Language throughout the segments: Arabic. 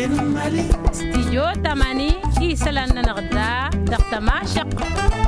استيجو تماني يسلن نغدا دقتما شق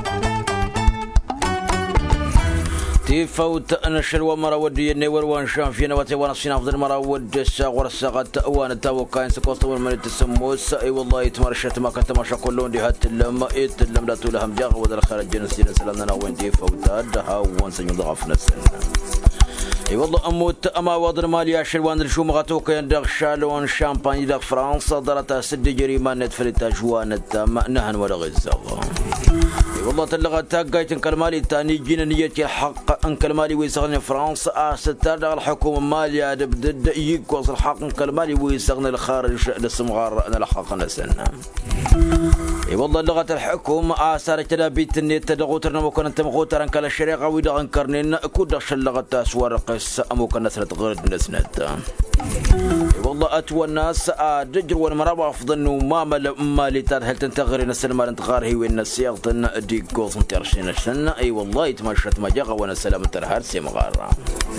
تفوت نشر ومرا ودي النور وان شامفينا وتوانا صينا افضل مرا ود الساق ورساقات وان توقعين سكوست والمريت السموس اي والله يتمرشت ما كنت ماشا كلون دي هات لما يتلم لا تولهم جاغ ودر خارج جنسينا سلامنا وين دي فوت دها وان سنو ضعف نسنا اي والله اموت اما وادر ماليا شلوان الشو مغاتوك يندغ شالون شامباني دغ فرنسا درتا سد جريمه نتفلتا جوان تام نهن ولا غزاغ والله تلغى تاقايت انكلمالي تاني جينا نيتي الحق انكلمالي ويسغني فرنسا ستار الحكومة ماليا دبدد يقوص الحق انكلمالي ويسغني الخارج للسمغار انا الحق نسنا اي والله لغة الحكومة صارت بيت النت تدغوترنا ممكن انت مغوتر انكال الشريقة ويدغ انكرنين كودغش اللغة سوار قس ممكن نسنة غرد نسنة والله اتوى الناس دجر والمرابع افضل وما مالي هل تنتغري نسل مال انتغار هي وين السياق دي قوس انترشين السنة اي والله يتمشت مجاغة وانا سلام ترهار سيمغارة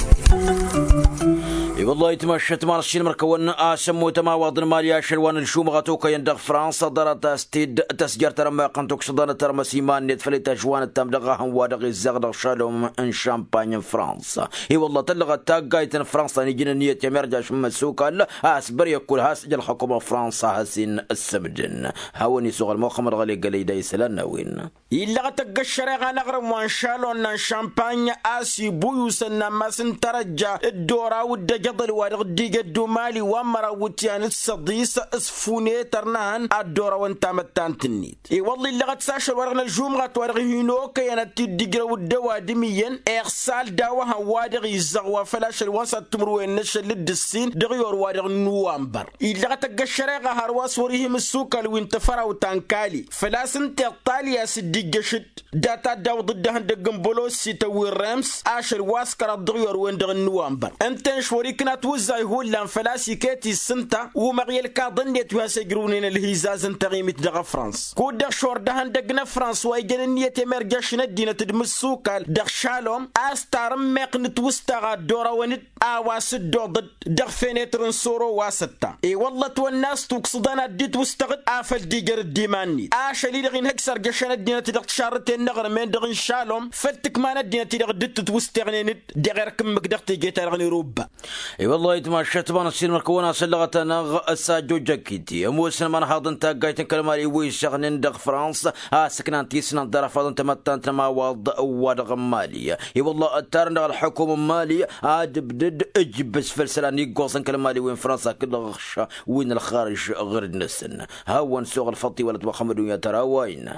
اي والله يتمشت مارشين مركون سمو تما واضن ماليا شلوان الشو مغاتوكا يندغ فرنسا دارت استيد تسجر ترمى قنتوك صدانة ترمى سيمان نتفلت جوان التمدغاهم وادغ الزغدغ شالهم ان شامبانيا فرنسا اي والله تلغى تاقايتن فرنسا نيجينا نية يمرجع شم السوكا اسبر يقول هاسج الحكومة فرنسا هاسين السمجن هاوني سوغ الموخمر غالي قلي داي سلانا وين إلا تقى الشريغة نغرم وانشالون شامبانيا آسي بويوسنا ما سنترجع الدورة والدجضل وارغدي قدو مالي وامرا وتيان الصديس اسفوني ترنان الدورة وانتامتان تنيت اي والله اللي غتساشر ورغنا الجمغة ورغينو كيانات الدقرة والدوا دميا اغسال داوها وادغ يزغوا فلاش الوسط تمروين نشل للدسين دغيور وادغ نوامبر إلا تقى الشريغة هرواس وريهم السوكا وانتفرا وتانكالي فلاس انت الطالية سدي جشد داتا داو ضدها دقن بولوسي توي الرمس عاشر واسكر الضغيور وين دغن نوامبر انتن شوريكنا توزاي هو لان فلاسي كيتي السنتا ومغيال كاظنيت واسجرونين الهيزاز انتغيمت دغ فرانس كود دغ شور دهن دقنا فرانس وايجن نيتي مرجاش ندينا تدمسوكال دغ شالوم استارم ميقنت وستغا دورا ونت اواس ضد دغ فينيتر نصورو واستا اي والله والناس توقصدنا ديت وستغد افل ديجر الديماني اشالي دغين هكسر جشنا دينا تدغ شارتين نغر من دغن شالوم فتك ما ندينا تدغ دت توستغنينت دغير كم مقدغتي جيت رغني روبا اي والله يتمشت بان السين مركونا سلغت نغ اساجو جاكيتي موسن من حاضن تاقايت كلماري ويشغنن دغ فرنسا سكنان تيسن درفضن تمتان ما وض ودغ ماليه اي والله التارن الحكومه ماليه ادبدد اجبس فلسلان يقوصن كلماري وين فرنسا كل غش وين الخارج غير نسن هاون سوق الفطي ولد محمد يا ترى وين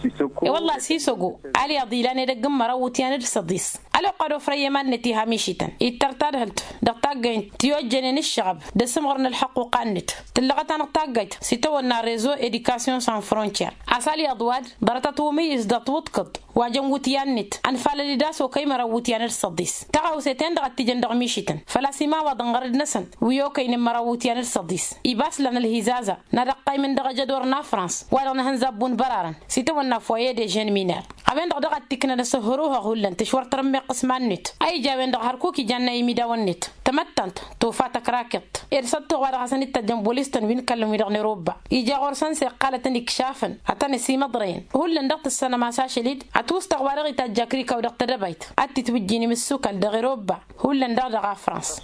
والله سيسوغو علي ضيلاني دقم مروتيان الصديس على قدو فريمان نتيها ميشيتن يترتاد هلت دقاقين تيوجنين الشعب دسمغرن الحق وقانت تلغتان قاقيت سيتونا ريزو اديكاسيون سان فرونتير اسالي اضواد برتاتو ميز دطوتقط واجن وتيانت انفال لداس وكاي مروتيان الصديس تاغو سيتين دغت تجندغ ميشيتن فلاسيما ودنغرد نسن ويو كاين مروتيان الصديس يباس لنا الهزازه نرقاي من دغ جدورنا فرانس ولا هنزبون برارن سيتونا فويه دي جين مينار ابين دغ تكنا سهروها هولن تشور ترمي قسمان نت اي جاوين دغ هركوكي جنة يميدا ونت تمتنت توفاتك راكت ارسلت غدا حسن تجنبوليستن وين كلم يدغني روبا يجا غورسان سي قالت انكشافا حتى سي مضرين هولن دغت السنه ما ساشليد اتوستغ وارغي تاجاكريكا ودغت دبيت اتي توجيني من السوق دغ روبا هولن دغ فرنسا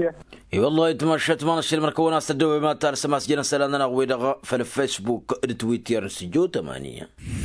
اي والله يتمشت ما نشيل مركونا استدوي ما تارس مسجنا سلامنا ويدغ في الفيسبوك التويتر سجو 8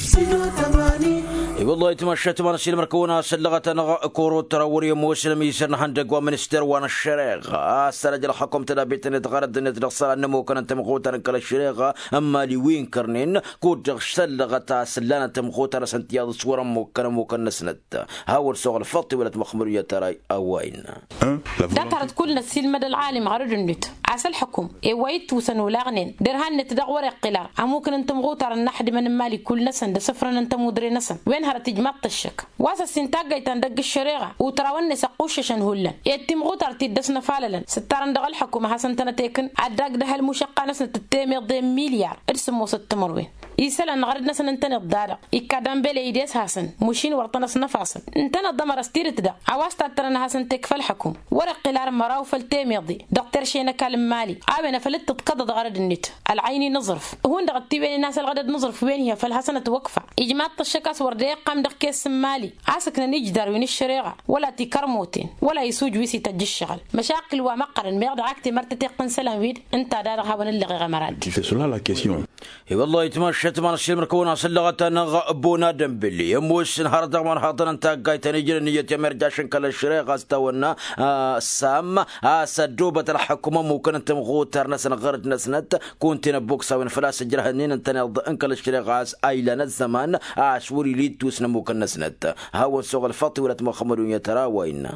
اي والله يتمشت ما نشيل مركونا سلغتنا كورو تراوري موسلم يسرنا هندق ومنستر وانا الشريغ استرجل حكم تدابيت نتغرد نتدخل النمو كان تمغوتر كل الشريغ اما لي وين كرنين كود سلغتا سلانه تمغوتر سنتياض صور مو كان نسنت هاول سوق الفطي ولا مخمريه تراي اوين دكرت كل نسيل مدى العالم غرد النت عسى الحكم ايويت وسنو لاغنين درهن نتدغور قلار ممكن انت مغوتر النحد من مالي كل نسن ده صفر انت مدري نسن وين هرتجمط الشك واسا سنتاجي تندق الشريغه وتراون سقوش شن هولن يتم غوتر تدسنا فاللن ستارن دغ الحكومه حسن تنتيكن عداق ده المشقه نسن تتيمي مليار ارسمو 6 مروين يسال نغرد نسن انت نضارق يكادم بلي يديس حسن مشين ورطنس نفاصل انت نضم رستيرت ده عواست ترن حسن تكفل حكم ورق قلار مراو فلتيمي دكتور شينا مالي أبنا فلت تتقضى غرد النت العيني نظرف هون دغتي بين الناس الغدد نظرف بين هي فالحسنة توقفة إجماع الشكاس وردي قام دق كيس مالي عسكنا نجدر وين الشريعة ولا تكرموتين ولا يسوج ويسي تج الشغل مشاكل ومقرن بيغد عكتي مرتتي قنسلان ويد انت دارها ونلغي غمران اي والله يتمشت ما نشيل مركونا سلغت نغبونا دمبلي يموش نهار دغمان حاطن انت قايت نجر نيه يمرجاشن كل الشريق استونا سام سدوبه الحكومه ممكن انت مغوتر ناس غرد نسنت كنت نبوك سوين فلاس جرهنين انت انكل الشريق ايلنا الزمان عشوري ليد توسن ممكن نسنت هاو سوق الفطي ولا تمخمرون يتراوين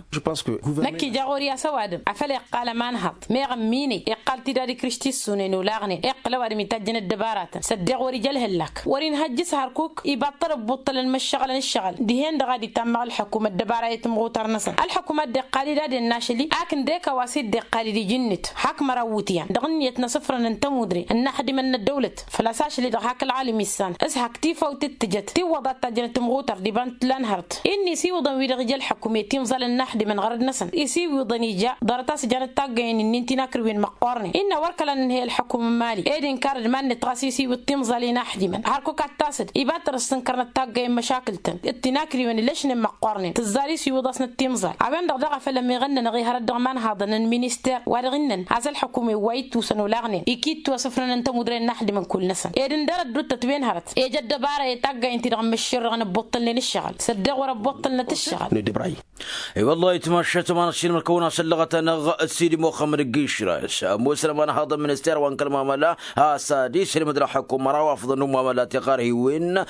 نكي جاغوريا سواد عفل قال ما نهض ميغميني يقال تداري كريستي سونين ولاغني اقلوا ادمي تجن الدبارات صدق ورجال هلك ورين هجس هركوك يبطل ببطل المشغل الشغل دهين دغادي تمع الحكومه الدباره يتمغوتر نسن الحكومه دقالي داد الناشلي اكن ديك واسيد دقالي دي جنت حق مروتيان دغنيتنا صفر انت مدري ان حد من الدوله فلاساش اللي دغاك العالم السان اسحق تيفا وتتجت تي وضعت تجن تمغوتر دي بنت لانهرت اني سي وضن ويد رجال حكومه تيمزل النحد من غرد نسن يسي وضني جا درتاس جان تاغين ان انت ناكر وين مقورني ان وركلن هي الحكومه مالي ايدن كارد من تراسيسي والتيمزل نحدي من هاركو كاتاسد يباتر السنكرنا تاغين مشاكلتن التناكري وين ليش مقورني تزاري سي وضسنا التيمزل عبان دغدغه فلما يغنن غي هرد دغمان هذا المينستير وارغنن هذا الحكومه وايتو سنولاغني اكيد توصفنا انت مدير نحدي من كل نسن ايدن درد دوت تبين هرت اي جد دباره يتاغا انت دغم الشر غن بطل لنا الشغل صدق ورا بطلنا الشغل ندبراي اي والله يتمشت ما نشيل مركونا سلغتنا سيدي محمد القشراش مسلم انا هذا المينستير وان كلمه ملا ساديس المدير حكومه روافض انه ملا تقاره وين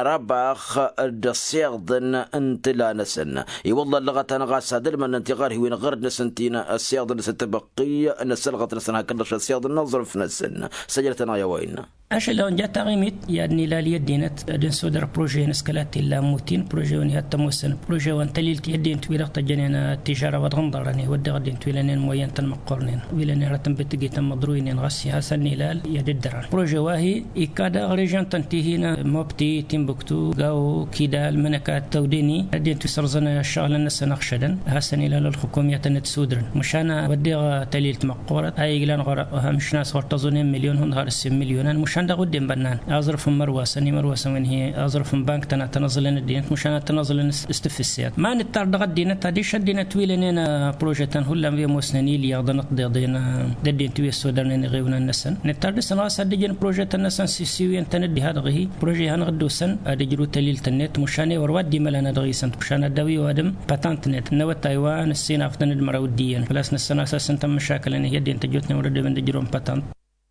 نربخ السيغدن انت لا نسن اي والله لغتنا غاسد من انتقاره وين غرد نسنتينا السيغدن ستبقي ان سلغت نسنها كلش السيغدن نظر في نسن سجلتنا يا وين أشلون جات غيمت يعني لا ليدينت دين سودر بروجي نسكلات إلا موتين بروجي وني هتموسن بروجي وانتليلت يدين تويلت جنينا التجارة وتغنضرني ود غدين تويلنين موين تنمقرنين ويلني رتم بتجي تمضروين غسي حسن نلال يددران بروجي واهي إكادا غريجان تنتهينا موبتي تيمبكتو غاو كيدال منكات توديني دين تسرزنا الشغل الناس نقشدا حسن نلال الحكومية تنتسودرن مشانا ودي تليلت مقورة أي جلان غرا مش ناس غرتزونين مليون هون هارسين مليونان مش عند قدام بنان أظرف مرواسة من هي أظرف بنك تنظلن الدين مشان تنظلن استفسيات ما نتار دغد دين تاديش الدين تويلنا بروجيتان هلا في موسني لي يقدر دينا الدين توي السودان غيونا النسن نتار دسنا سدجن بروجيت النسن سيسيوين تندي هذا غي بروجي هنغدوسن ادجرو تليل تنت مشان ورودي ملنا دغيسن مشان الدوي وادم باتانت نت نو تايوان الصين افدن المروديين فلاس نسنا اساسا تم مشاكل ان هي دين تجوتنا ورد من دجرون باتانت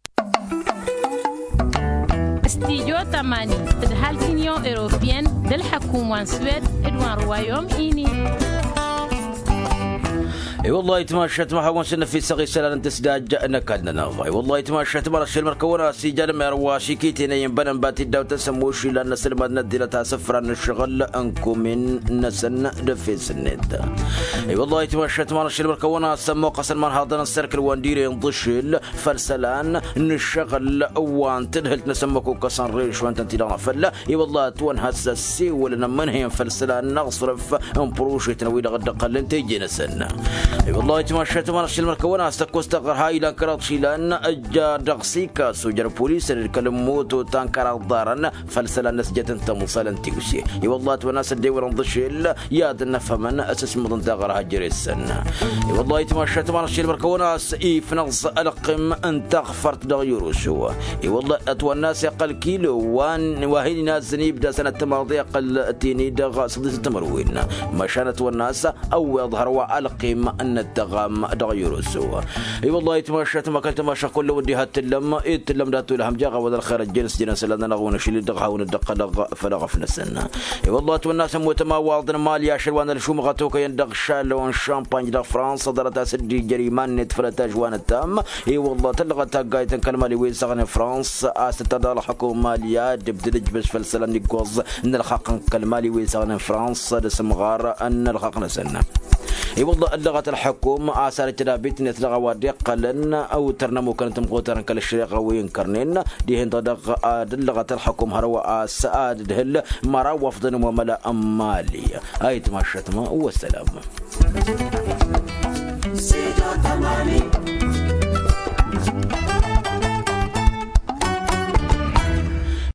استيجو تماني تدهال سينيو إيروبيان دل حكومة سويد إدوان روايوم إيني اي والله يتماشت ما حوسنا في سقي سلالن تسداج نكدنا نغاي والله يتماشت مرش المركونه سيجان مرواشي كيتين ينبن باتي داو تسموش لان سلمت نديلتا سفر الشغل انكم من نسن دفيس الند اي والله يتماشت مرش المركونه سمو قسم من هذا السيركل واندير ينضشل فرسلان نشغل وان تدهلت نسمكو كسان ريش وانت انتي فلا اي والله تون هسسي ولنا من هي فرسلان نغصرف امبروش تنويل غد قلن تيجي نسن اي والله تمشيت مرش المركونه استقر هاي لانكرات شيلان اجا دغسيكا سوجر بوليس الكلموتو تانكر دارن فلسلا نسجت انت مصالن تيغشي اي والله توناس الدور نضشيل ياد نفهمن اساس مضن تغر هجرسن اي والله تمشيت مرش المركونه اي فنغص القم انت غفرت دغيروسو اي والله اتوناس يقل كيلو وان واهي ناس يبدا سنه تماضي قل تيني دغ صديت تمروين مشانت والناس او يظهر والقم ان الدغام دغيرو سوا اي والله تمشيت ما كنت ماشى كل ودي هتلم يتلم داتو لهم جاغه وذا الخير الجنس جنس لنا نغون شيل دغها وندق دغ فلغ في نسنا اي والله والناس متماوض مال يا شلوان الشوم غتوك يندغ شالون شامبانج دغ فرنسا درتا سدي جريمان نتفلت جوان التام اي والله تلغت قايت كلمه لي وين سغن فرنسا استدار الحكومه ماليه دبدلج بس فلسلان يقوز ان الحق كلمه لي وين سغن فرنسا دسم غار ان الحق نسنا اي والله اللغه الحكومه اثار ترابيت نتلغى ودي قلن او ترنمو كانت مقوترن كل الشريقه وين كرنين دي هند اللغه الحكومه هو سعاد دهل مرا وفضن وملا امالي ايت ما شتمه والسلام